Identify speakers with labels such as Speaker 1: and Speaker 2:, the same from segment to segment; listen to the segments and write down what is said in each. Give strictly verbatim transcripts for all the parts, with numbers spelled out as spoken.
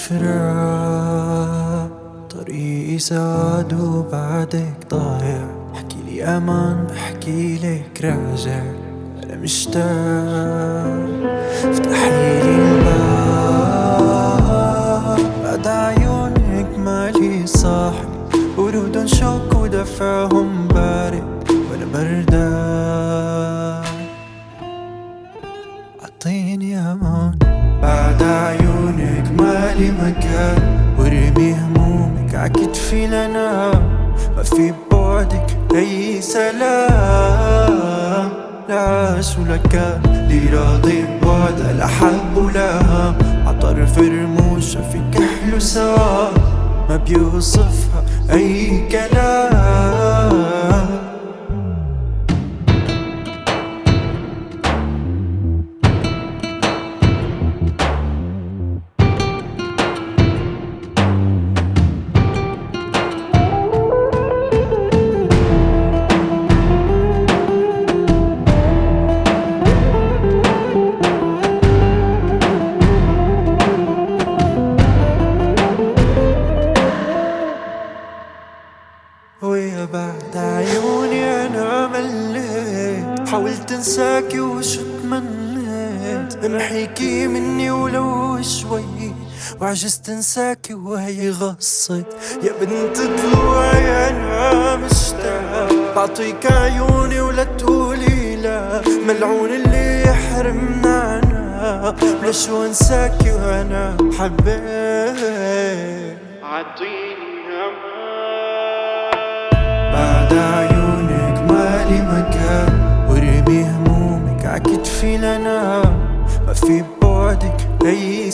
Speaker 1: الفراق طريقي ساد وبعدك ضايع. احكي لي امان بحكي لك راجع، انا مشتاق افتحي لي الباب. بعد عيونك مالي صاحي، ورود شوك ودفعهم بارد وانا بردان. عطيني امان بعد عيونك مالي مكان، وارمي همومك عكتفي لنا. ما في بعدك اي سلام، لا عاش ولا كان لي راضي ببعد لا حب ولا هم. عطرف رموشها في كحل سوا، ما بيوصفها اي كلام. ويا بعد عيوني انا مليت، حاولت انساكي وشو تمنيت. امحيكي مني ولو شوي، وعجزت انساكي وهي غصت. يا بنت ضلوعي انا مشتاق، بعطيك عيوني ولا تقولي لا. ملعون اللي يحرمنا انا، بلا شو انساكي وانا حبيت. عطيني بعد عيونك مالي مكان، وارمي همومك عكتفي لنا. ما في بعدك اي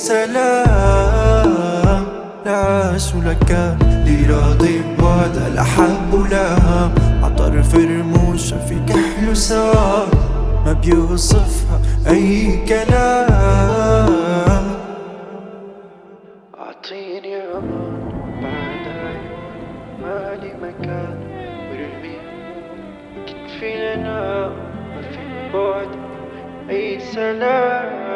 Speaker 1: سلام، لا عاش ولا كان لي راضي ببعد لا حب ولا هم. عطرف رموشها في كحل سوا، ما بيوصفها اي كلام. اعطيني امان بعد عيونك مالي مكان، ورمي كتفي لنا. ما في بعد أي سلام.